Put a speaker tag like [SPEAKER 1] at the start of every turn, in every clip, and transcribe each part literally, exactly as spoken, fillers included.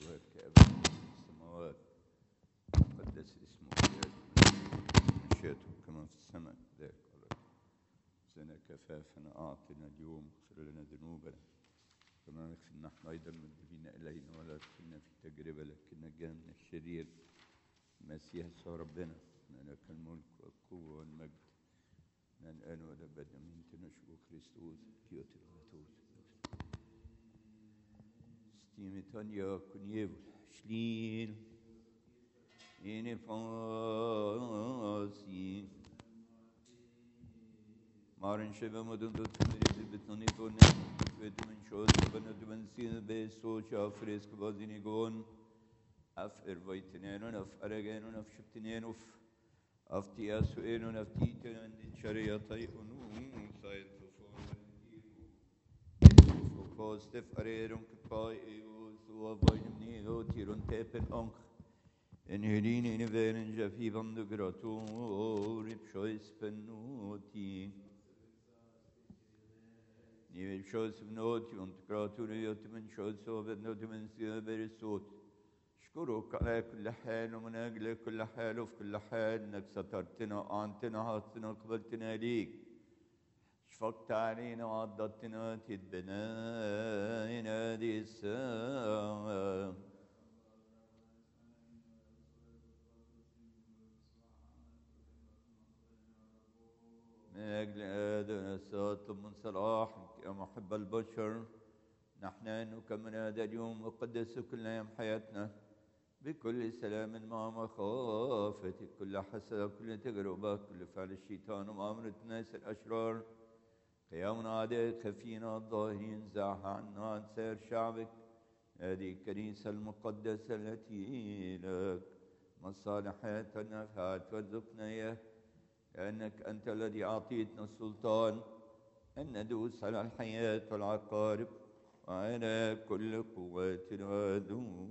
[SPEAKER 1] أبواب كأبواب السماوات قدس اسمك مشيئته كما في السماء ذاك زنا كفافنا أعطنا اليوم اغفر لنا ذنوبنا كما نغفر نحن أيضا المذنبين إلينا ولا تدخلنا في تجربة لكن نجنا من الشرير المسيح يسوع ربنا لك الملك والقوة والمجد من الآن والأبد من تنشبه كريستوس كيوتر واتوس ستيمتانيا كنيفل شلين إني فاسي مارن شبه مدن تمريد بتني فون بيت من شوز بند من سين بيسو شافريسك بازيني جون أف إرفايتنين أف أرجعين أف شبتنين أف أفتي أسوئين أفتيتين عند شريعتي أنو سايد فوستف أريرون كباي سوا باينمني أو تيرون تابن أنك إنهلين إنفيرن جافي بند جراتو ريبشويس بنوتي نيل شويس بنوتي أنت جراتو ريوت من شويس وبنوتي من سيابر الصوت أشكرك على كل حال ومن أجل كل حال وفي كل حال إنك سترتنا وأعنتنا وحطنا وقبلتنا ليك شفقت علينا وعضدتنا تدبنا إن هذه الساعة من أجل هذا نستطلب من صلاحك يا محب البشر نحن نكمل هذا اليوم وقدس كل أيام حياتنا بكل سلام مع مخافتك كل حسد كل تجربة كل فعل الشيطان ومؤامرة الناس الأشرار قيامنا عدد خفينا الظاهرين زاح عنا عن سير شعبك هذه الكنيسة المقدسة التي لك مصالحات النفحات وارزقنا إياه لأنك أنت الذي أعطيتنا السلطان أن ندوس على الحياة والعقارب وعلى كل قوات العدو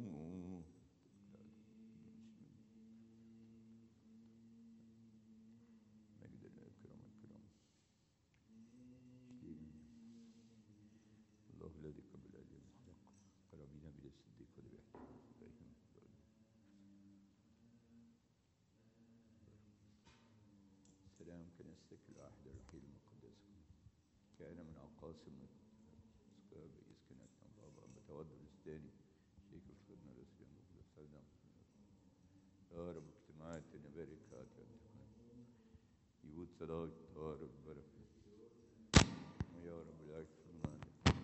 [SPEAKER 1] سلام كنيستك الواحد الرحيل المقدس كان من أقاسم إسكاب إسكنتنا بابا بتودر الثاني شيك الخدمة الرسول المقدس سلام يا رب اجتماعاتنا بركات يود صلاة يا رب بركة ويا رب لا يكفر المعدة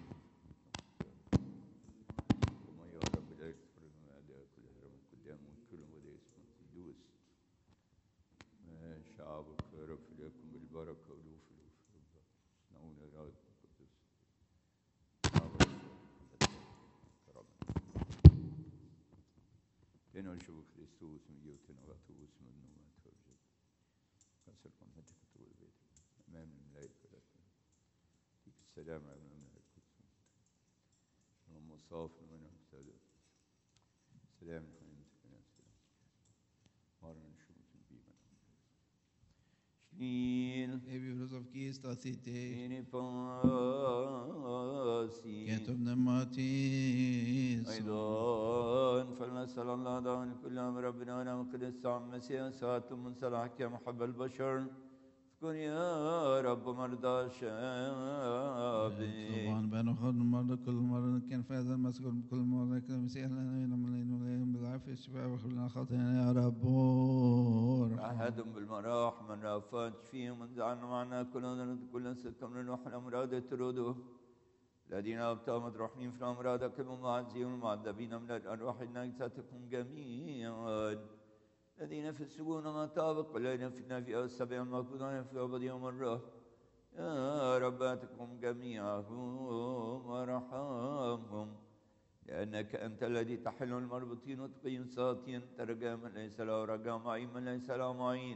[SPEAKER 1] وما يا رب لا يكفر المعدة كل هرم قدام وكل مدى اسمه يدوس شعبك يا رب لكم بالبركة ولوف لوف نعونا راد القدس كنا نشوف كريستوس من يوتنا واتوس من نومات فرجل كسر قمتك طول البيت أمام الملائكة فيك السلام على الملائكة ومصاف منهم سادة سلام الحين سلام مارنا نشوف البيمة شلين
[SPEAKER 2] Evi of Kista City,
[SPEAKER 1] إني فاسي
[SPEAKER 2] Ketum Nematis,
[SPEAKER 1] أيضا فلنسأل الله دعونا كل أمر ربنا ونعم قدس عم مسيح ساعتم من صلاحك يا محب البشر كن يا رب مرضى شابي
[SPEAKER 2] طبعا بأنه خد مرة كل مرة كان في هذا المسجد كل مرة كان مسيح لنا ينملين وليهم بالعافية الشفاء وخلنا خطينا يا رب
[SPEAKER 1] عهدهم بالمراح من رافات فيهم من زعلنا معنا كلنا كل سكم لنوح الأمراض ترودوا الذين أبتوا مدروحين في الأمراض كلهم المعزين والمعذبين من الأرواح الناجساتكم جميعا الذين في السجون مطابق والذين في النافئة والسبع المقبولون في عبد يوم الروح يا رباتكم جميعهم وارحمهم لأنك أنت الذي تحل المربوطين وتقيم ساطين ترجى من ليس له رجاء معين من ليس له معين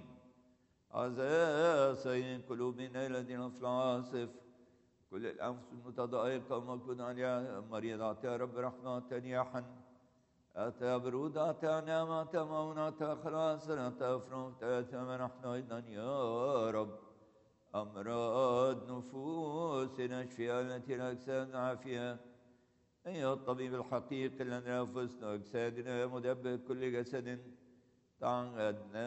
[SPEAKER 1] عزاء قلوبنا الذين في العاصف كل الأنفس المتضايقة ومكون عليها مريض أعطيها رب رحمة تنياحا أعطيها برود أعطيها نعمة أعطيها مؤونة أعطيها خلاص أعطيها فرح أعطيها نحن أيضا يا رب أمراض نفوسنا اشفيها التي الأجساد عافية أيها الطبيب الحقيقي لنا أنفسنا وأجسادنا مدبر كل جسد تعهدنا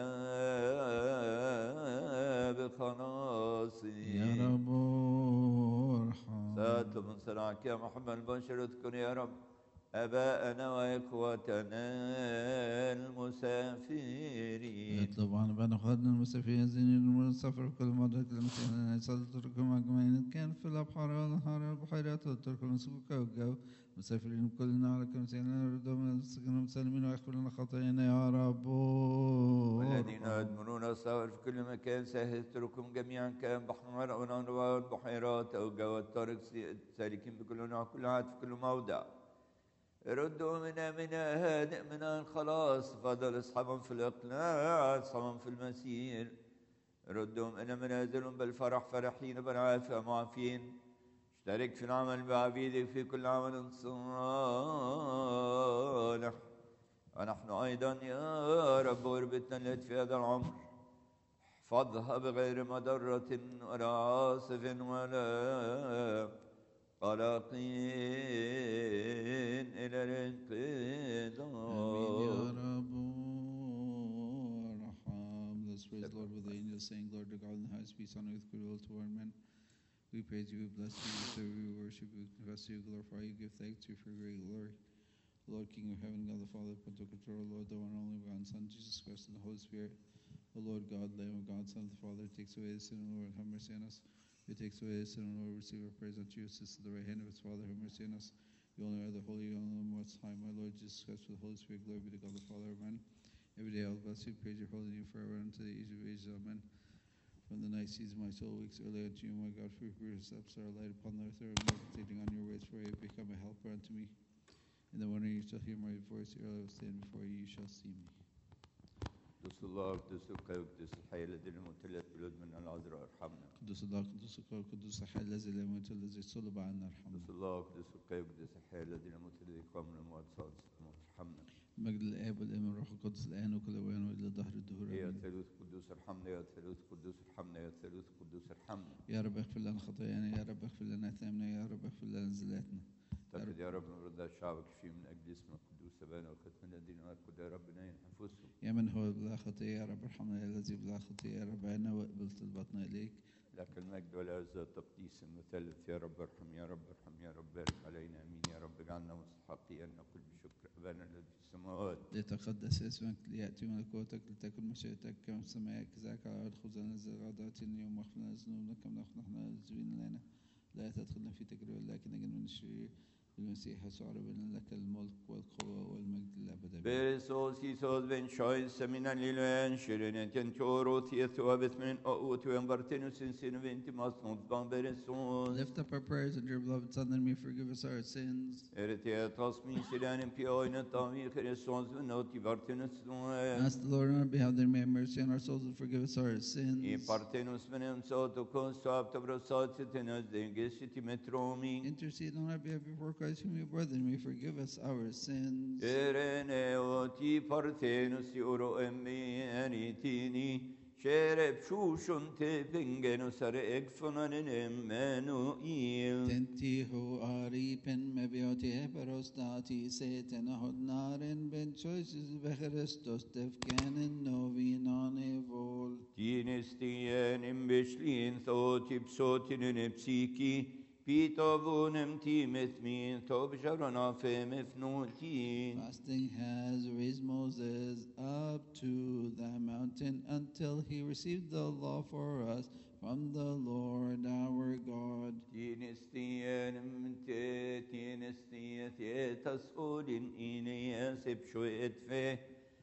[SPEAKER 1] بخلاصه
[SPEAKER 2] يا رب ارحم.
[SPEAKER 1] سات من صنعك يا محمد البشر اذكر يا رب آباءنا وإخوتنا المسافرين
[SPEAKER 2] اطلب عن بين أخواتنا المسافرين الزينين المر السفر كل مرة المسيح لنا يصل تركهم أجمعين كان في الأبحار والأنهار والبحيرات والترك المسكوكة والجو مسافرين كل نهر المسيح لنا يردهم من السجن المسالمين ويغفر لنا خطايانا يا رب
[SPEAKER 1] والذين يدمرون السائر في كل مكان سيهتركم جميعا كان بحر أو نهر والبحيرات أو جو الطرق سالكين بكل نوع كل عاد في كل موضع ردوا منا منا هادئ منا الخلاص فضل اصحابهم في الاقلاع اصحابهم في المسير ردهم إلى منازلهم بالفرح فرحين بالعافية معافين اشترك في العمل بعبيدك في كل عمل صالح ونحن أيضا يا رب غربتنا التي في هذا العمر احفظها بغير مضرة ولا عاصف ولا قلقين إلى الانقضاء.
[SPEAKER 2] Let's praise the Lord with the angels, saying, Lord, to God in the highest peace on earth, goodwill toward men. We praise you, we bless you, we serve you, we worship you, we confess you, glorify you, give thanks to you for your great glory. Lord, King of heaven, God the Father, Pantocrator, Lord, the one and only begotten Son, Jesus Christ, and the Holy Spirit. O Lord God, Lamb of God, Son of the Father, takes away the sin, O Lord, have mercy on us. Who takes away the sin, O Lord, receive our praise unto you, assist at the right hand of his Father, have mercy on us. You only are the holy, you only are most high, my Lord Jesus Christ, with the Holy Spirit, glory be to God the Father, amen. Every day I'll bless you, praise your holy name forever, unto the age of ages, amen. From the night season, my soul wakes early unto you, my God, for your steps are light upon the earth, I am meditating on your ways, for you have become a helper unto me. In the morning you shall hear my voice, ere I will stand before you, you shall see me.
[SPEAKER 1] قدس الله قدس القوي قدس الحي الذي الموت الذي يولد من العذراء ارحمنا.
[SPEAKER 2] قدوس الله قدوس القوي قدوس الحي الذي لا يموت الذي صلب عنا ارحمنا.
[SPEAKER 1] قدس الله قدس القوي قدس الحي الذي الموت الذي قام من الأموات صادق ارحمنا.
[SPEAKER 2] مجد الآب والابن والروح القدس الآن وكل أوان وإلى دهر الدهور
[SPEAKER 1] يا
[SPEAKER 2] آمين.
[SPEAKER 1] ثالوث قدوس ارحمنا يا ثالوث قدوس ارحمنا يا ثالوث قدوس ارحمنا.
[SPEAKER 2] يا رب اغفر لنا خطايانا، يا رب اغفر لنا آثامنا، يا رب اغفر لنا زلاتنا.
[SPEAKER 1] تقد يا رب من رضا شعبك فيه من أجل اسم القدوس أبانا وختم الذين أركض يا رب ناين أنفسهم.
[SPEAKER 2] يا من هو بلا خطية يا رب ارحمنا، يا الذي بلا خطية يا رب عنا واقبل طلباتنا إليك.
[SPEAKER 1] لك المجد والعزة والتقديس المثلث يا رب ارحم يا رب ارحم يا رب بارك علينا امين يا رب اجعلنا مستحقين ان نقول بشكر ابانا الذي في السماوات.
[SPEAKER 2] ليتقدس اسمك، ليأتي ملكوتك، لتكن مشيئتك كما في السماء كذلك على الأرض. خذنا غداتنا اليوم واغفر لنا ذنوبنا كما نغفر نحن المذنبين لنا، لا تدخلنا في تجربة لكن نجنا من الشرير. بالمسيح يسوع ربنا لك الملك والقوة والمجد للأبد.
[SPEAKER 1] Besos Isos ben shoy seminalilen şirin tentoro tieto betmen o to embartenus in sin venti masnos bamberesos.
[SPEAKER 2] Lift up our prayers and your beloved Son, that he may forgive us our sins.
[SPEAKER 1] Eretiatos min silanem pioina tami Christos venoti vartenus
[SPEAKER 2] Ask the Lord on our behalf that he may have mercy on our souls and forgive us our sins.
[SPEAKER 1] I partenus venem soto consto aptabrosati tenas dengesiti metromi.
[SPEAKER 2] Intercede on our behalf before Christ, whom you bore, that he may forgive us our sins.
[SPEAKER 1] Ereneoti partenus oro emmenitini şerep şuşun tepengenus are ekfonanen Emmanuel.
[SPEAKER 2] Tentiho aripen mebioti eperostati seten hodnaren ben choices becherestos tefkenen novinane vol.
[SPEAKER 1] Dinestiyenim beşliğin thotip sotinin psiki Pitovunem timet min tobjarana femefnuti.
[SPEAKER 2] Fasting has raised Moses up to the mountain until he received the law for us from the Lord our God.
[SPEAKER 1] Dinestiyenim te dinestiyet tasudin iniyasib şuet fe.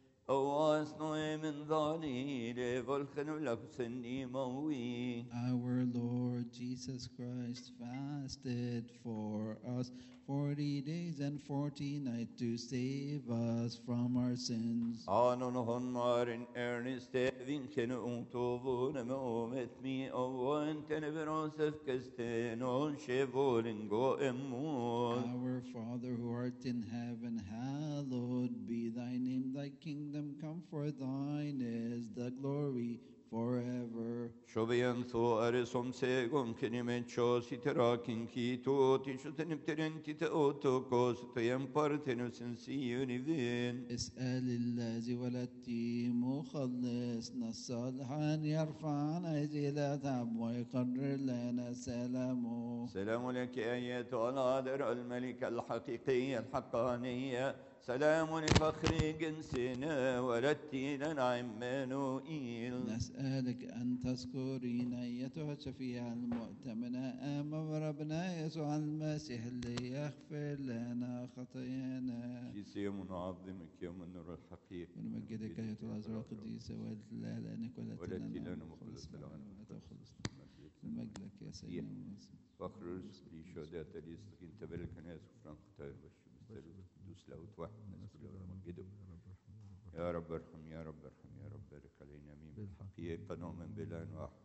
[SPEAKER 1] أواسنا من ظليل والخن لك سني موي.
[SPEAKER 2] Our Lord Jesus Christ fasted for us forty days and forty nights to save us from our sins.
[SPEAKER 1] آنون هنمارن ارنست وینکن اونتوون مومت می اوان تنبراسف کستنون شبولنگو امون.
[SPEAKER 2] Our Father who art in heaven, hallowed be thy name. Thy kingdom come, for thine is the glory forever.
[SPEAKER 1] Shobian tho arisom segon kenimencho siterakin kito tishutenipterenti te otokos te empartenus in siunivin.
[SPEAKER 2] اسأل الذي ولدتي مخلصنا الصالحان يرفعنا إلى تعب ويقرر لنا سلامه.
[SPEAKER 1] سلام لك أيتها الغادر الملكة الحقيقية الحقانية، سلام لفخر جنسنا ولدتي لنا عمانوئيل.
[SPEAKER 2] نسألك أن تذكرين أيتها الشفيعة المؤتمنة أمام ربنا يسوع المسيح ليغفر لنا خطايانا.
[SPEAKER 1] في سيوم نعظمك يوم النور الحقيقي
[SPEAKER 2] ونمجدك أيتها العذراء القديسة والدلالة لأنك
[SPEAKER 1] ولدتي لنا
[SPEAKER 2] ولدتنا
[SPEAKER 1] مخلص العالم.
[SPEAKER 2] المجد لك يا سيدنا.
[SPEAKER 1] فخر رسل شهداء تليستقين تبارك الناس وفران خطايا وبشر دوس له توحد الناس كلها ونمجده. يا رب ارحم يا رب ارحم يا رب بارك علينا امين بالحقيقة نؤمن بإله واحد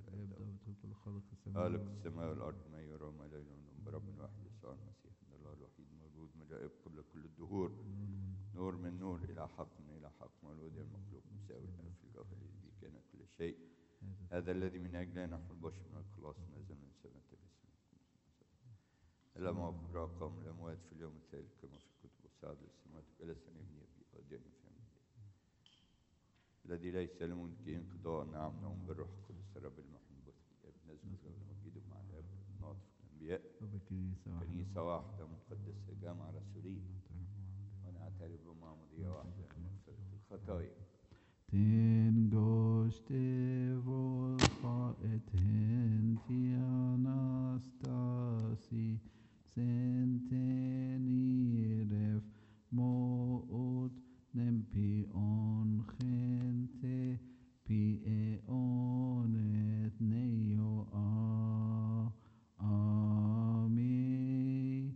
[SPEAKER 1] خالق السماء والارض ما يرى وما لا يرى برب واحد يسوع المسيح ان الله الوحيد مولود ملائك قبل كل الدهور نور من نور الى حق من الى حق مولود المخلوق مساوي الاب في الجوهر الذي كان كل شيء هذا الذي من اجله نحن البشر من الخلاص نزل من السماء باسمه لم أقرأ قوم الأموات في اليوم الثالث كما في الكتب والصعد للسماوات جلس أن يبني في قدام فهم الذي ليس لملك انقضاء نعم نعم بالروح القدس رب المحبوب نزل ونمجده مع الاب ناطق الانبياء كنيسه واحده مقدسه جامعه رسوليه ونعترف بمعموديه واحده لمغفره الخطايا.
[SPEAKER 2] تنگشته و خائتن تیاناستاسی سنتنیرف موت نمپی آن خنته پی آنت نیو آ آمی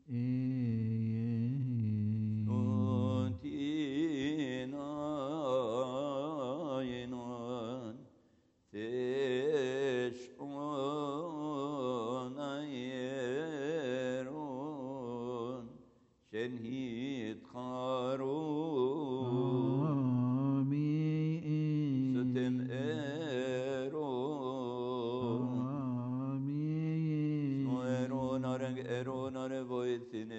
[SPEAKER 1] شنهيد خارون
[SPEAKER 2] آمين
[SPEAKER 1] ستم إيرون
[SPEAKER 2] آمين
[SPEAKER 1] إيرون أرق إيرون أرقويتن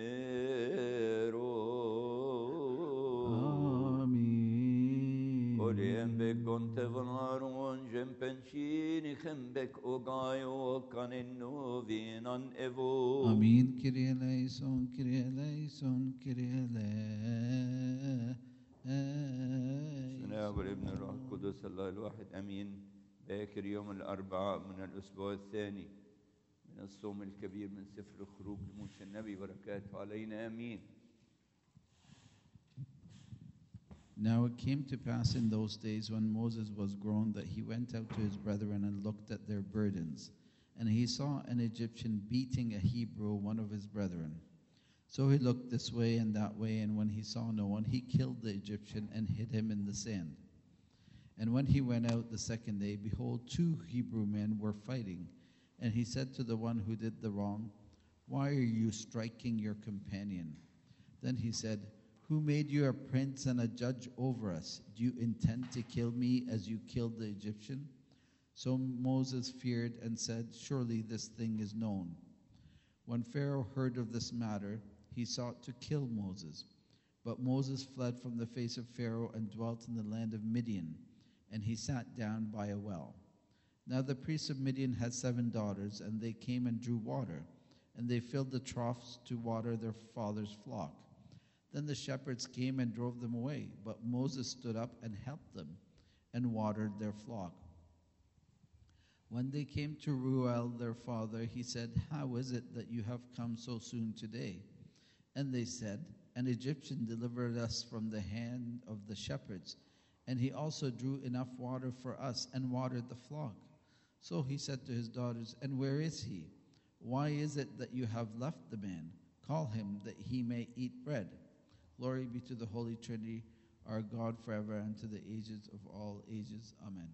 [SPEAKER 1] إيرون
[SPEAKER 2] آمين
[SPEAKER 1] وليم بك كنت فنارون جنبنشيني خنبك أقايو كان النوفينا إيفو
[SPEAKER 2] آمين كريه ليسون كريه ليسون كريه ليسون
[SPEAKER 1] سناب الابن الروح القدس الله الواحد أمين. باكر يوم الأربعاء من الأسبوع الثاني من الصوم الكبير من سفر خروج موسى النبي بركاته علينا أمين.
[SPEAKER 2] Now it came to pass in those days when Moses was grown that he went out to his brethren and looked at their burdens. And he saw an Egyptian beating a Hebrew, one of his brethren. So he looked this way and that way, and when he saw no one, he killed the Egyptian and hid him in the sand. And when he went out the second day, behold, two Hebrew men were fighting. And he said to the one who did the wrong, "Why are you striking your companion?" Then he said, "Who made you a prince and a judge over us? Do you intend to kill me as you killed the Egyptian?" So Moses feared and said, "Surely this thing is known." When Pharaoh heard of this matter, he sought to kill Moses. But Moses fled from the face of Pharaoh and dwelt in the land of Midian, and he sat down by a well. Now the priests of Midian had seven daughters, and they came and drew water, and they filled the troughs to water their father's flock. Then the shepherds came and drove them away, but Moses stood up and helped them and watered their flock. When they came to Reuel their father, he said, "How is it that you have come so soon today?" And they said, "An Egyptian delivered us from the hand of the shepherds, and he also drew enough water for us and watered the flock." So he said to his daughters, "And where is he? Why is it that you have left the man? Call him that he may eat bread." Glory be to the Holy Trinity, our God forever and to the ages of all ages. Amen.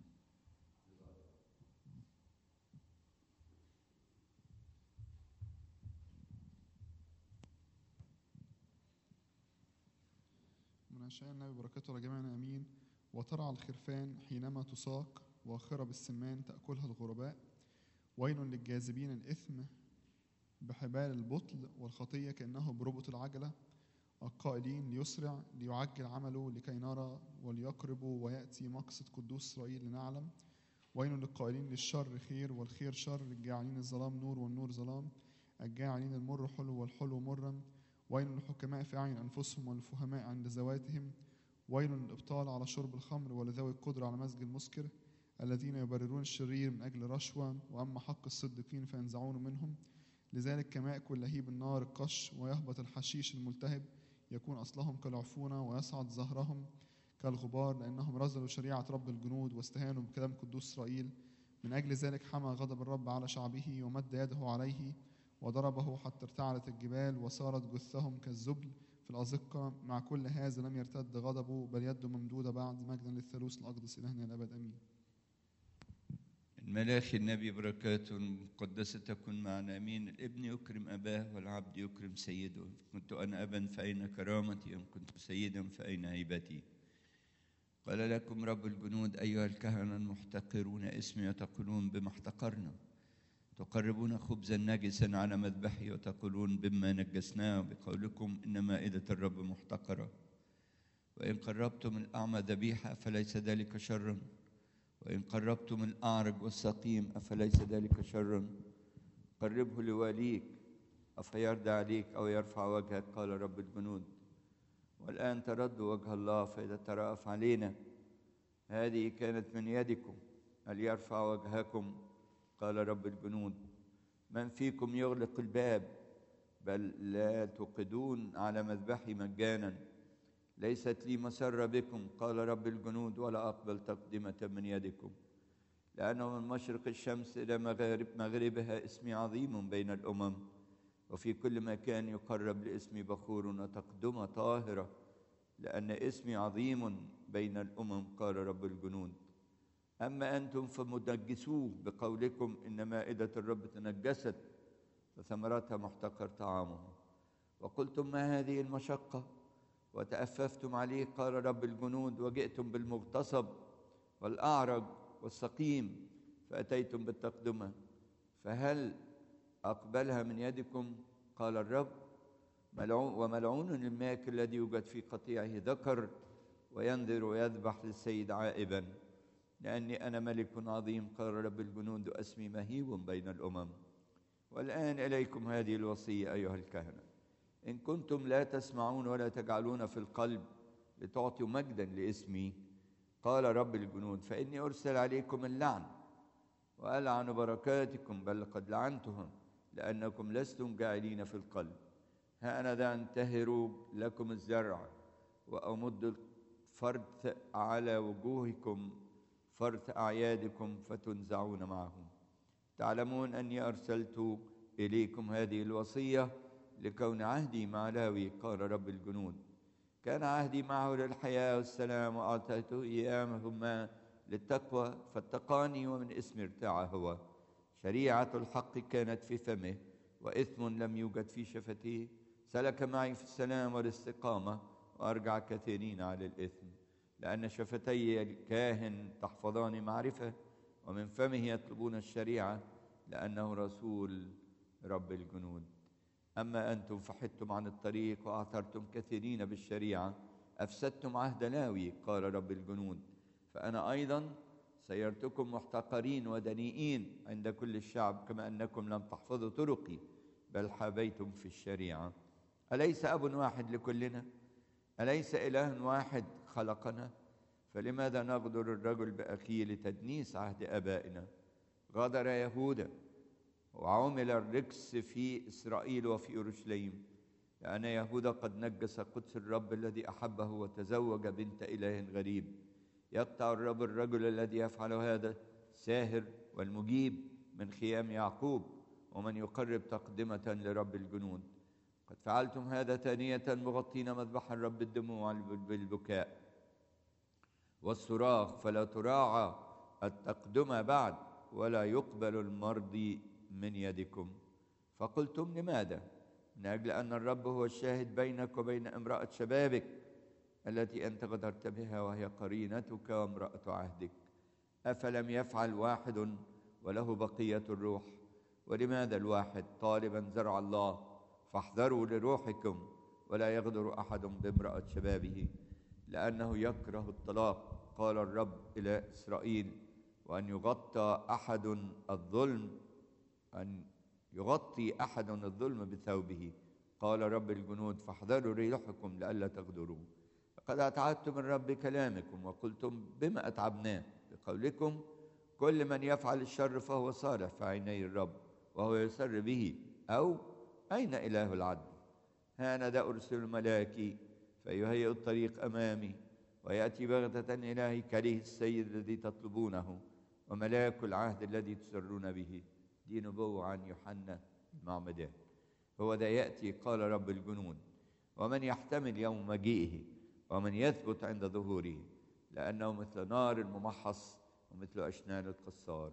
[SPEAKER 3] من عشاء النبي بركاته على جميعنا امين. وترعى الخرفان حينما تساق وخرب السمان تأكلها الغرباء. ويل للجاذبين الإثم بحبال البطل والخطية كأنه بربط العجلة، القائلين ليسرع ليعجل عمله لكي نرى وليقرب ويأتي مقصد قدوس إسرائيل لنعلم. ويل للقائلين للشر خير والخير شر، الجاعلين الظلام نور والنور ظلام، الجاعلين المر حلو والحلو مرا. ويل للحكماء في أعين أنفسهم والفهماء عند ذواتهم. ويل للإبطال على شرب الخمر ولذوي القدرة على مزج المسكر، الذين يبررون الشرير من أجل رشوة، وأما حق الصديقين فينزعون منهم. لذلك كما يأكل لهيب النار القش ويهبط الحشيش الملتهب، يكون أصلهم كالعفونة ويصعد زهرهم كالغبار، لأنهم رذلوا شريعة رب الجنود واستهانوا بكلام قدوس إسرائيل. من أجل ذلك حمى غضب الرب على شعبه ومد يده عليه وضربه حتى ارتعلت الجبال وصارت جثهم كالزبل في الأزقة. مع كل هذا لم يرتد غضبه بل يده ممدودة بعد. مجدا للثالوث الأقدس إلهنا الأبد آمين.
[SPEAKER 1] الملاخي النبي بركاته المقدسة تكن معنا. أمين. الابن يكرم أباه والعبد يكرم سيده. كنت أنا أبا فأين كرامتي؟ إن كنت سيدا فأين هيبتي؟ قال لكم رب الجنود أيها الكهنة المحتقرون اسمي وتقولون بما احتقرنا، تقربون خبزا نجسا على مذبحي وتقولون بما نجسناه، بقولكم إن مائدة الرب محتقرة. وإن قربتم الأعمى ذبيحة فليس ذلك شرا، وإن قربتم الأعرج والسقيم أفليس ذلك شرا؟ قربه لواليك أفيرضى عليك أو يرفع وجهك، قال رب الجنود. والآن تردوا وجه الله فإذا ترأف علينا. هذه كانت من يدكم، هل يرفع وجهكم، قال رب الجنود. من فيكم يغلق الباب؟ بل لا توقدون على مذبحي مجانا. ليست لي مسرة بكم، قال رب الجنود، ولا أقبل تقدمة من يدكم. لأنه من مشرق الشمس إلى مغارب مغربها اسمي عظيم بين الأمم، وفي كل مكان يقرب لاسمي بخور وتقدمة طاهرة، لأن اسمي عظيم بين الأمم، قال رب الجنود. أما أنتم فمنجسوه بقولكم إن مائدة الرب تنجست فثمرتها محتقر طعامه. وقلتم ما هذه المشقة وتأففتم عليه، قال رب الجنود. وجئتم بالمغتصب والأعرج والسقيم فأتيتم بالتقدمة، فهل أقبلها من يدكم، قال الرب. ملعون وملعون الماك الذي يوجد في قطيعه ذكر وينذر ويذبح للسيد عائبا، لأني أنا ملك عظيم، قال رب الجنود، واسمي مهيب بين الأمم. والآن إليكم هذه الوصية أيها الكهنة: إن كنتم لا تسمعون ولا تجعلون في القلب لتعطوا مجدا لاسمي، قال رب الجنود، فإني أرسل عليكم اللعن وألعن بركاتكم، بل قد لعنتهم لأنكم لستم جاعلين في القلب. ها أنا ذا أنتهر لكم الزرع وأمد الفرث على وجوهكم، فرث أعيادكم فتنزعون معهم. تعلمون أني أرسلت إليكم هذه الوصية لكون عهدي مع لاوي، قال رب الجنود. كان عهدي معه للحياة والسلام، وأعطيته إيامهما للتقوى، فاتقاني ومن اسمي ارتاع هو. شريعة الحق كانت في فمه وإثم لم يوجد في شفتيه. سلك معي في السلام والاستقامة، وأرجع كثيرين على الإثم. لأن شفتي الكاهن تحفظان معرفة، ومن فمه يطلبون الشريعة، لأنه رسول رب الجنود. أما أنتم فحدتم عن الطريق وأعثرتم كثيرين بالشريعة، أفسدتم عهد لاوي، قال رب الجنود. فأنا أيضا سيرتكم محتقرين ودنيئين عند كل الشعب، كما أنكم لم تحفظوا طرقي بل حابيتم في الشريعة. أليس أب واحد لكلنا؟ أليس إله واحد خلقنا؟ فلماذا نغدر الرجل بأخيه لتدنيس عهد آبائنا؟ غدر يهوذا وعمل الركس في إسرائيل وفي أورشليم، لأن يهوذا قد نجس قدس الرب الذي أحبه وتزوج بنت إله غريب. يقطع الرب الرجل الذي يفعل هذا ساهر والمجيب من خيام يعقوب، ومن يقرب تقدمة لرب الجنود. قد فعلتم هذا ثانية، مغطين مذبح الرب الدموع بالبكاء والصراخ، فلا تراعى التقدمة بعد، ولا يقبل المرضي من يدكم. فقلتم لماذا؟ من أجل أن الرب هو الشاهد بينك وبين امرأة شبابك التي أنت غدرت بها، وهي قرينتك وامرأة عهدك. أفلم يفعل واحد وله بقية الروح؟ ولماذا الواحد طالبا زرع الله؟ فاحذروا لروحكم ولا يغدر أحد بامرأة شبابه، لأنه يكره الطلاق، قال الرب إلى إسرائيل. وأن يغطى أحد الظلم أن يغطي أحد الظلم بثوبه، قال رب الجنود. فاحذروا ريحكم لئلا تغدروا. قد أتعبتم من رب كلامكم وقلتم بما أتعبناه؟ بقولكم كل من يفعل الشر فهو صالح في عيني الرب وهو يسر به، أو أين إله العدل؟ ها أنا ذا أرسل ملاكي فيهيئ الطريق أمامي، ويأتي بغتة إلى هيكله السيد الذي تطلبونه، وملاك العهد الذي تسرون به. دي نبوة عن يوحنا المعمدان. هو ذا يأتي، قال رب الجنود، ومن يحتمل يوم مجيئه ومن يثبت عند ظهوره، لأنه مثل نار ممحص ومثل أشنان القصار،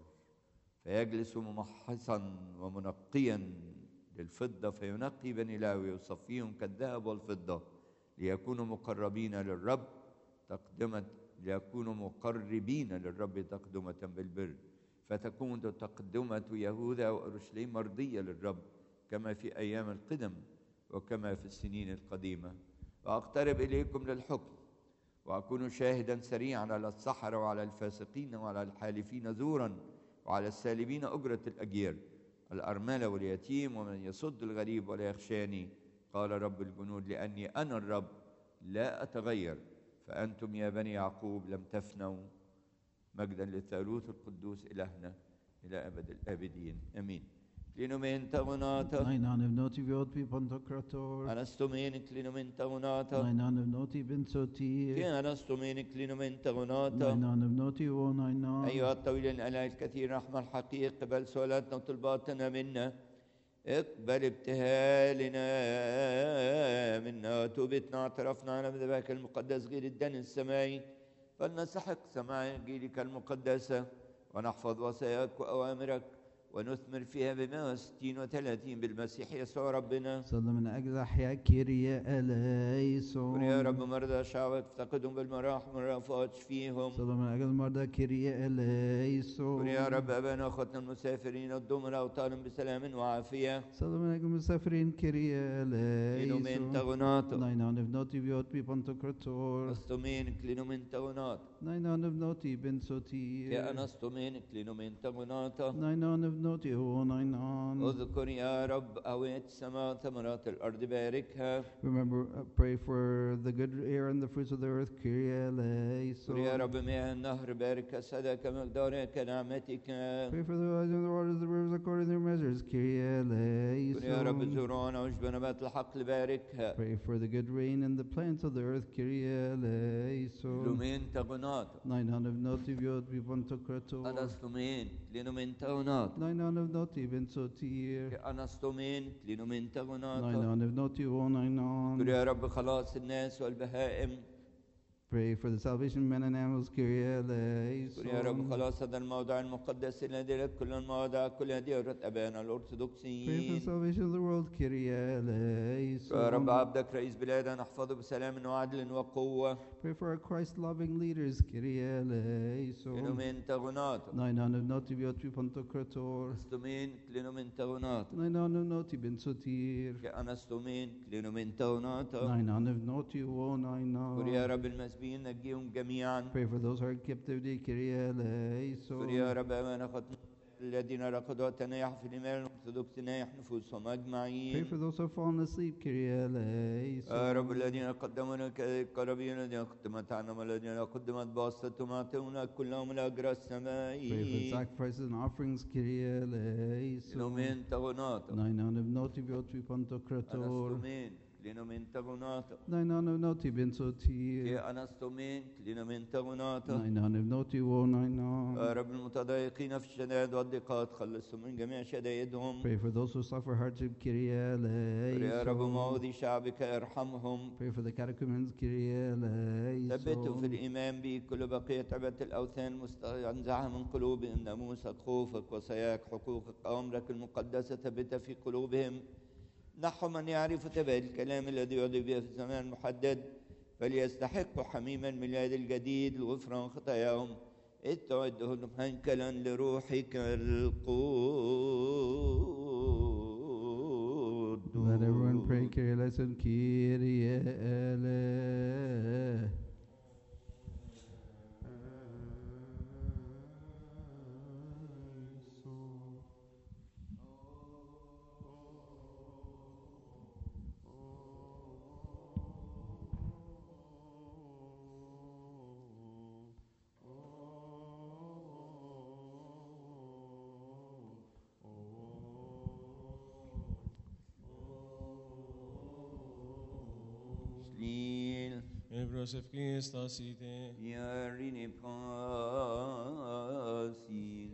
[SPEAKER 1] فيجلس ممحصا ومنقيا للفضة، فينقي بني لاوي ويصفيهم كالذهب والفضة، ليكونوا مقربين للرب تقدمة ليكونوا مقربين للرب تقدمة بالبر، فتكون تقدمة يهوذا وأورشليم مرضية للرب كما في أيام القدم وكما في السنين القديمة. وأقترب إليكم للحكم، وأكون شاهدا سريعا على السحرة وعلى الفاسقين وعلى الحالفين زورا وعلى السالبين أجرة الأجير، الأرملة واليتيم ومن يصد الغريب ولا يخشاني، قال رب الجنود، لأني أنا الرب لا أتغير، فأنتم يا بني يعقوب لم تفنوا. مجدا للثالوث القدوس إلهنا إلى أبد الآبدين، أمين. Klinomenta gonata.
[SPEAKER 4] Nine on of noti viot pantocrator.
[SPEAKER 1] Anastomene klinomenta gonata.
[SPEAKER 4] Nine on of noti bensoti.
[SPEAKER 1] Che anastomene klinomenta gonata.
[SPEAKER 4] Nine on of noti o nine on.
[SPEAKER 1] أيها الطويل الألاء الكثير رحمة الحقيق، اقبل سؤالاتنا وطلباتنا منا، اقبل ابتهالنا منا، توبتنا اعترفنا على مذبحك المقدس غير الدين السماوي، فلنستحق سماع إنجيلك المقدسة ونحفظ وصاياك وأوامرك ونثمر فيها بمئة وستين وثلاثين بالمسيح يسوع ربنا.
[SPEAKER 4] صلى من أجل أحياء كيريا أليسون.
[SPEAKER 1] يا رب مرضى شعبك افتقدهم بالمراحم والرأفات فيهم.
[SPEAKER 4] صلى من أجل مرضى كيريا أليسون.
[SPEAKER 1] يا رب أبانا أخوتنا المسافرين الضمر أوطانهم بسلام وعافية.
[SPEAKER 4] صلى من أجل المسافرين كيريا أليسون.
[SPEAKER 1] كلينومين تغناطو.
[SPEAKER 4] Nine on of noti viot pantocrator.
[SPEAKER 1] أستومين كلينومين تغناطو.
[SPEAKER 4] Nine on of noti bensoti.
[SPEAKER 1] يا أنستومين كلينومين تغناطو.
[SPEAKER 4] Nine on of noti o nine on.
[SPEAKER 1] اذكر يا رب أويت السماء ثمرات الأرض باركها.
[SPEAKER 4] Remember, uh, pray for the good air and the fruits of the earth. Kyrie eleison.
[SPEAKER 1] يا رب مياه النهر بارك سدك مقدارك نعمتك.
[SPEAKER 4] Pray for the rising of the waters, the rivers according to their measures. Kyrie eleison.
[SPEAKER 1] يا رب زورانا وجب نبات الحقل باركها.
[SPEAKER 4] Pray for the good rain and the plants of the earth. Kyrie eleison.
[SPEAKER 1] لومين تغناط.
[SPEAKER 4] Nine hundred noti viot bipantocrator.
[SPEAKER 1] أنستومين كلينومين تغناط.
[SPEAKER 4] Nine hundred noti bensotir.
[SPEAKER 1] أنستومين كلينومين تغناط.
[SPEAKER 4] Nine hundred noti o nine on.
[SPEAKER 1] يا رب خلاص الناس والبهائم.
[SPEAKER 4] Pray for the salvation of men and animals. Kyrie eleison.
[SPEAKER 1] يا رب خلاص هذا الموضع المقدس الذي لك كل المواضع كل هدية أبانا
[SPEAKER 4] Pray for the
[SPEAKER 1] الأرثوذكسيين.
[SPEAKER 4] salvation of the world. Kyrie eleison.
[SPEAKER 1] يا رب عبدك رئيس بلادنا نحفظه بسلام وعدل وقوة.
[SPEAKER 4] Pray for our Christ-loving leaders. Kyrie eleison.
[SPEAKER 1] كلينومين تغناط.
[SPEAKER 4] Nine hundred noti viot pantocrator.
[SPEAKER 1] أنستومين كلينومين تغناط.
[SPEAKER 4] Nine hundred noti bensotir.
[SPEAKER 1] أنستومين كلينومين تغناط.
[SPEAKER 4] Nine hundred noti o nine
[SPEAKER 1] يا
[SPEAKER 4] on.
[SPEAKER 1] رب المسبيين نجيهم جميعا.
[SPEAKER 4] Pray for those who are in captivity. Kyrie eleison.
[SPEAKER 1] يا رب أمانة خطنا الذين رقدوا تنايح في الإيمان الأرثوذكس تنايح نفوسهم
[SPEAKER 4] Pray
[SPEAKER 1] أجمعين.
[SPEAKER 4] for those who have fallen asleep. Kyrie eleison.
[SPEAKER 1] يا رب الذين قدموا لك القرابين الذين قدمت عنهم والذين قدمت باسطتهم أعطونا كلهم الأجر
[SPEAKER 4] Pray for the
[SPEAKER 1] السمائي.
[SPEAKER 4] sacrifices and offerings. Kyrie eleison.
[SPEAKER 1] لنومين تغناط.
[SPEAKER 4] Nine hundred noti viot pantocrator.
[SPEAKER 1] أنستومين لنومين تغناط.
[SPEAKER 4] Nine hundred noti bensotir.
[SPEAKER 1] يا أنستومين لنومين تغناط.
[SPEAKER 4] Nine hundred noti o nine on.
[SPEAKER 1] يا رب المتضايقين في الشدائد والضيقات خلصهم من جميع شدائدهم.
[SPEAKER 4] Pray for those who suffer hardship. Kyrie
[SPEAKER 1] يا رب
[SPEAKER 4] eleison.
[SPEAKER 1] معوذي شعبك ارحمهم.
[SPEAKER 4] Pray for the catechumens. Kyrie
[SPEAKER 1] ثبتوا في
[SPEAKER 4] eleison.
[SPEAKER 1] الإيمان بي كل بقية عبادة الأوثان مستنزعها من قلوبهم، ناموسك خوفك وصاياك حقوقك أمرك المقدسة ثبتها في قلوبهم. نحو من يعرف تبادل الكلام الذي يعطي به في الزمان المحدد، فليستحقوا حميما الميلاد الجديد لغفران خطاياهم اتعدهم هيكلا لروحك القدوس.
[SPEAKER 4] Let everyone pray, Kyrie eleison, Kyrie ele.
[SPEAKER 1] Slil,
[SPEAKER 5] Ebros of Christos ite.
[SPEAKER 1] yarini pasil.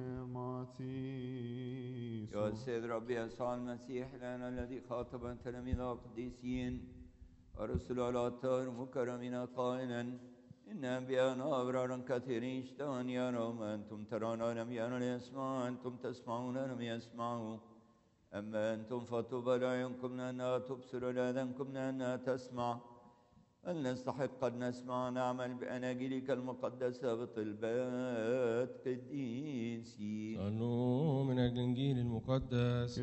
[SPEAKER 1] يا سيد ربي يسوع المسيح لنا الذي خاطب تلاميذ القديسين ورسل الأطهار مكرمين قائلا إن أنبياءنا أبرارا كثيرين اشتهوا أن يروا ما أنتم ترون ولم يروا ليسمعوا أنتم تسمعون ولم يسمعوا أما أنتم فطوبى لأعينكم لأنها تبصر ولآذانكم لأنها تسمع فلنستحق أن نسمع ونعمل بأناجيلك المقدسة بطلبات قديسين.
[SPEAKER 5] صلوا من أجل الإنجيل المقدس.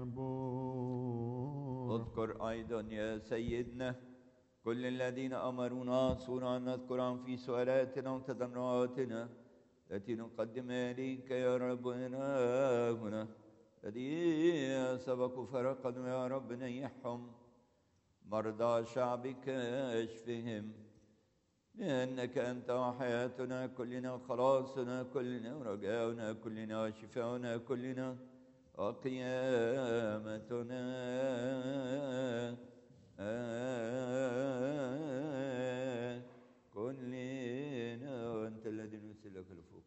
[SPEAKER 1] اذكر أيضا يا سيدنا كل الذين أمرونا صورا أن نذكرهم في سؤالاتنا وتضرعاتنا التي نقدمها إليك يا رب إلهنا الذين سبقوا فرقدوا يا رب نيحهم مرضى شعبك اشفهم لأنك أنت وحياتنا كلنا وخلاصنا كلنا ورجاؤنا كلنا وشفاؤنا كلنا وقيامتنا كلنا وأنت الذي نرسلك الفوق.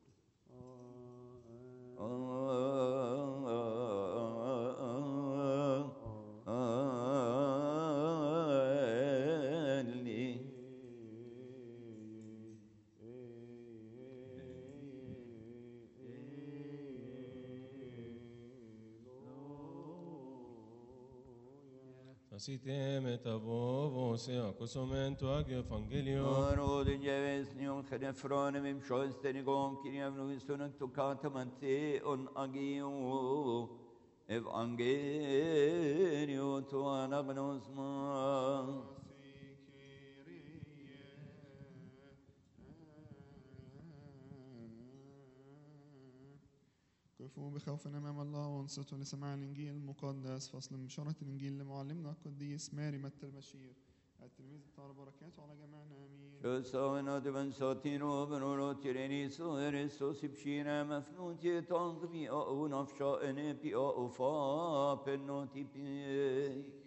[SPEAKER 5] Site metavovo se accosumento ag evangelio.
[SPEAKER 1] Oro de Jeves nion khedefron mim shostenikon kiriam nuisunak tukatamanti on agio evangelio tu anagnosma.
[SPEAKER 3] كفوا بخوف أمام الله وانصتوا لسماع الإنجيل المقدس. فصل من بشارة الإنجيل لمعلمنا القديس ماري متى البشير التلميذ بتاع بركاته على جميعنا آمين.
[SPEAKER 1] شو سوينا دبن ساتينو بنورو تيريني سوير سوسي بشينا مفنوتي تنقبي أو نفشا إني بي أو فا بنوتي بي.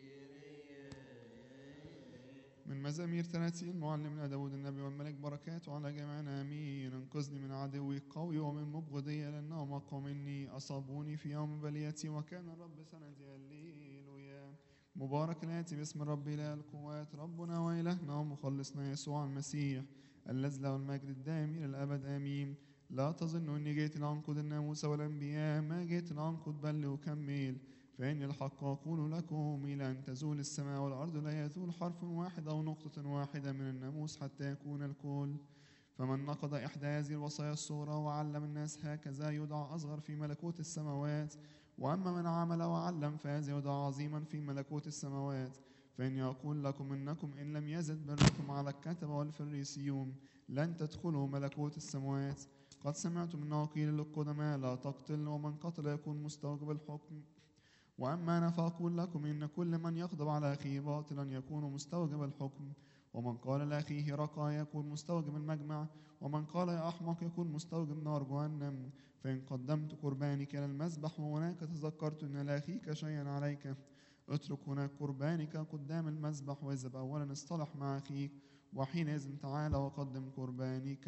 [SPEAKER 3] من مزامير ثلاثين معلمنا داود النبي والملك بركاته على جميعنا آمين. انقذني من عدوي قوي ومن مبغضي لأنهم أقوى مني أصابوني في يوم بليتي وكان الرب سندي. هللويا. مبارك الآتي باسم الرب إله القوات ربنا وإلهنا ومخلصنا يسوع المسيح الذي له المجد الدائم إلى الأبد آمين. لا تظنوا أني جئت لأنقض الناموس والأنبياء، ما جئت لأنقض بل لأكمل. فإن الحق أقول لكم إلى أن تزول السماء والأرض لا يزول حرف واحد أو نقطة واحدة من الناموس حتى يكون الكل. فمن نقض إحدى هذه الوصايا الصغرى وعلم الناس هكذا يدعى أصغر في ملكوت السماوات، وأما من عمل وعلم فهذا يدعى عظيما في ملكوت السماوات. فإني أقول لكم إنكم إن لم يزد بركم على الكتبة والفريسيون لن تدخلوا ملكوت السماوات. قد سمعتم أنه قيل للقدماء لا تقتل ومن قتل يكون مستوجب الحكم، وأما أنا فأقول لكم إن كل من يغضب على أخيه باطلا يكون مستوجب الحكم، ومن قال لأخيه رقى يكون مستوجب المجمع، ومن قال يا أحمق يكون مستوجب نار جهنم. فإن قدمت قربانك إلى المذبح وهناك تذكرت أن لأخيك شيئا عليك، اترك هناك قربانك قدام المذبح واذهب أولا اصطلح مع أخيك، وحينئذ تعال وقدم قربانك.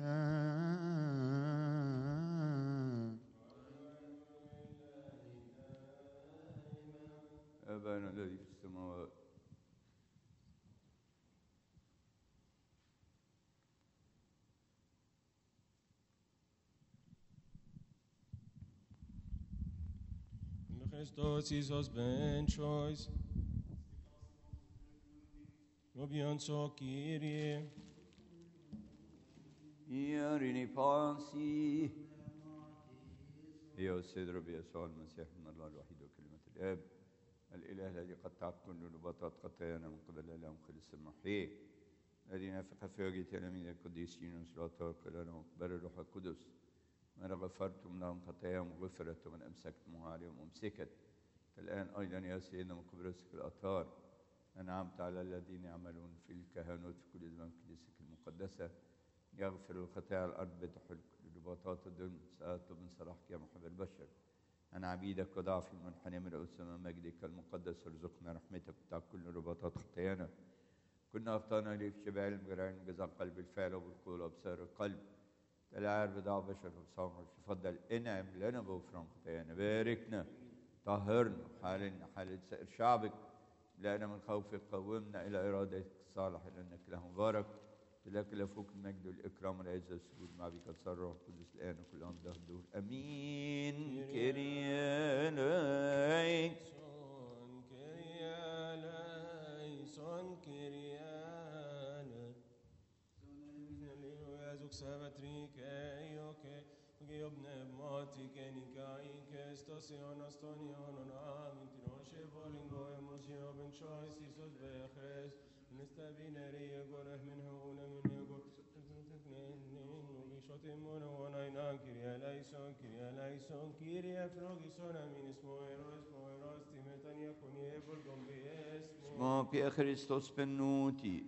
[SPEAKER 1] أبانا الذي في السماوات
[SPEAKER 5] Christos Isos ben choice. Lobian so Kyrie.
[SPEAKER 1] ياريني بانسي يا سيد ربي يسوع المسيح من الله الوحيد وكلمة الآب الإله الذي قطعت كل رباطات خطايانا من قبل الله مخلص المحيي الذي نفخ في وجه تلاميذ القديسين وصلاة قلانا وقبل الروح القدس من غفرتم لهم خطاياهم غفرت ومن أمسكتم عليهم أمسكت الآن أيضا يا سيدنا من قبرسك الأطهار أنعمت على الذين يعملون في الكهنوت في كل زمان كنيستك المقدسة يغفر الخطايا الأرض بتحل رباطات الظلم سأطلب من صلاحك يا محب البشر أنا عبيدك وضعفي المنحنى من أسمى مجدك المقدس ارزقنا رحمتك بتاع كل رباطات خطايانا كنا أخطأنا لي في شبع المجرعين جزاء قلب الفعل وبالقول وأبصار القلب تلاعر بضع بشر وبصامر تفضل انعم لنا بغفران خطايانا باركنا طهرنا حالنا حال سائر شعبك لأنا من خوفك قومنا إلى إرادتك الصالحة لأنك له مبارك لك لفوق المجد والإكرام والعزة والسجود مع بك تصرف القدس الآن وكل يوم ده الدور أمين كريا
[SPEAKER 5] Son Kyrie, son Kyrie, Jesu Savatrik, Eioke, Giobne Motik, Nikaik, Stosion, Astonion, Amin, Tinoshe, Volingo, Emosio, Ben Choice, Isos Beches, Nestabineri, Goreh, Minhuna, Minhego, Shotimon, Onaina, Kyrie eleison, Kyrie eleison, Kyrie Frogison, Aminis Moeros, Moeros, Timetania, Conievol, Gombies,
[SPEAKER 1] اسمه في خريستوس بنوتي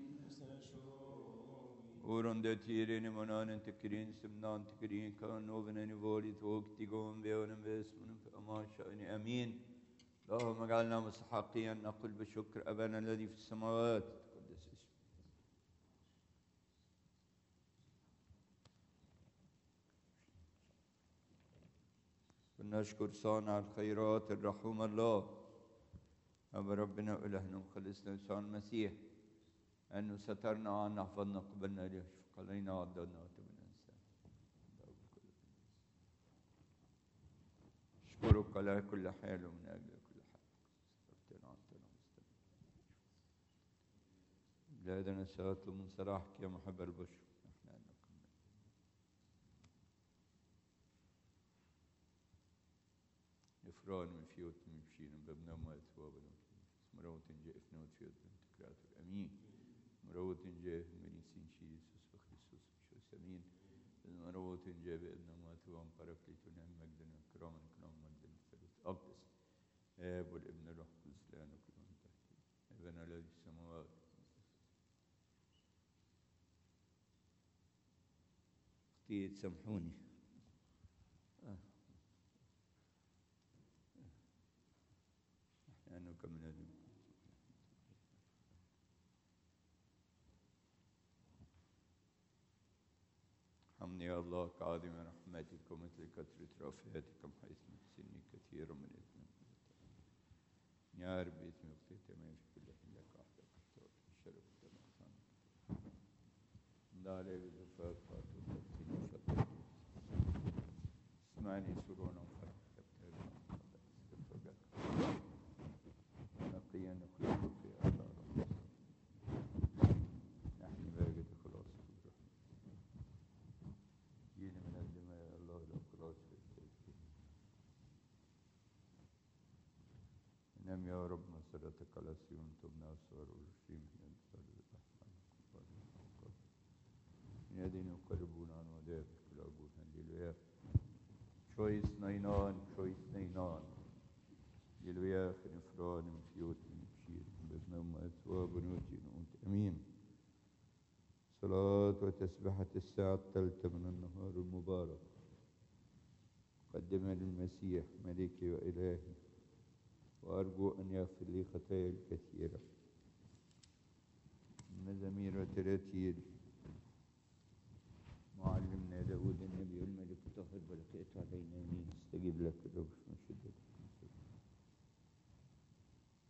[SPEAKER 1] ورون ده تيرين منان تكرين سمنان تكرين كان نوفن نفولي توك تيجون بيون باسمن فما شأني أمين اللهم اجعلنا مستحقين نقول بشكر أبانا الذي في السماوات تقدس اسمك ونشكر صانع الخيرات الرحوم الله أبا ربنا وإلهنا وخلصنا يسوع المسيح أنه سترنا عنا حفظنا قبلنا ليشفق علينا وعدنا وتبنا إنسان أشكرك على كل حال ومن أجل كل حال استرتنا عنتنا مستمع بلادنا سأطلب من صلاحك يا محب البشر نحن أنكم إفران من فيوت من بشين بابنا ما يتوابنا مروت جاء افنوت فيوت من تكرات الأمين مروت جاء مريسين شيء يسوع خريستوس شو سمين مروت جاء بابنا ما توام باركليتنا مجدنا كراما كرام مجدنا الثالوث أقدس آب والابن الروح القدس لا نكون تحت ابنا الذي في السماوات اختي تسامحوني نحن نكمل اليوم حمد يا الله كعظيم رحمتكم مثل كثرة رافعتكم حيث نحسني كثير من إثم يا رب اسمي اختي ما في كل حين لك وحدك الشرف والتمام لا عليك بزفاف خاطر تبتين شطر اسمعني سرون وفرح تبتين استفقك نقيا نخلقك في أثار نحن باقي خلاص جينا من الدماء الله لا خلاص في التوفيق نعم يا رب مسرتك على سيون تبنى أسوار ورشيم من أنصار الأحسان يدين يقربون عن ودابك كل أبوه هللويا شويس نينان شويس نينان هللويا خنفران مفيوت من بشير بابن أم أسواب ونوتي نؤمت أمين صلاة وتسبحة الساعة الثالثة من النهار المبارك قدمها للمسيح ملكي وإلهي وأرجو أن يغفر لي خطاياي الكثيرة مزامير وتراتيل